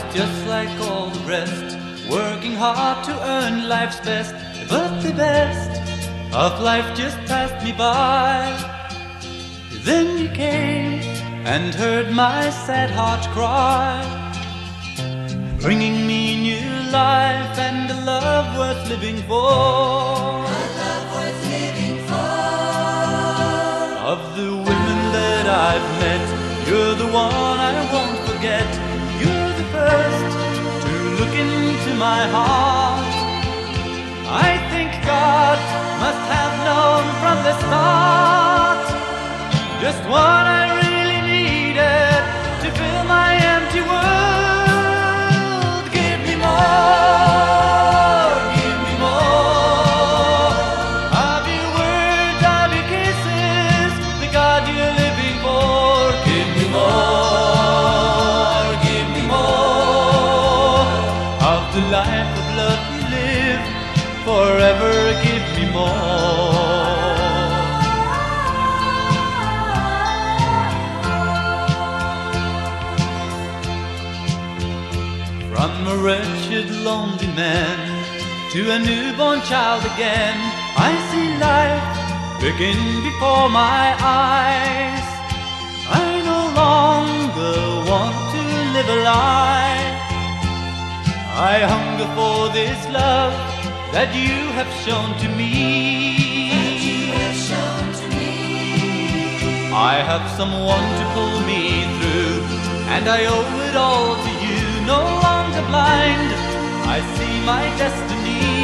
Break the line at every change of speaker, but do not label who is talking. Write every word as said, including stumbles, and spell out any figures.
just like all the rest, working hard to earn life's best. But the best of life just passed me by. Then you came and heard my sad heart cry, bringing me new life and a love worth living for.
A love worth living for.
Of the women that I've met, you're the one I won't forget. You're the first to look into my heart. I think God must have known from the start just what I really needed to fill my empty world. Give me more, give me more of your words, of your kisses, the God you're living for. Give me more, give me more of the life of love you live. Forever give me more. From a wretched, lonely man to a newborn child again, I see life begin before my eyes. I no longer want to live a lie. I hunger for this love that you have shown to me.
That you have shown to me.
I have someone to pull me through, and I owe it all to you. No longer blind, I see my destiny.